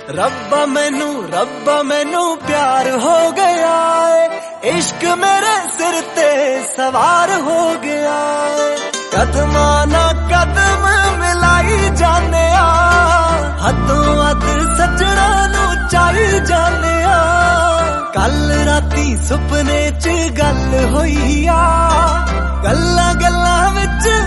रब्बा मैनू प्यार हो गया है, इश्क मेरे सिर ते सवार हो गया है। कदमां ना कदम मिलाई जाने हदों हद सजना नू चाही जाने। कल राती सुपने च गल होई आ, गल्लां गल्लां विच